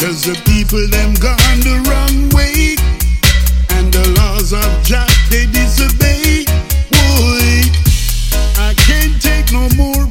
Cause the people them gone the wrong way, and the laws of Jah they disobey. Boy, I can't take no more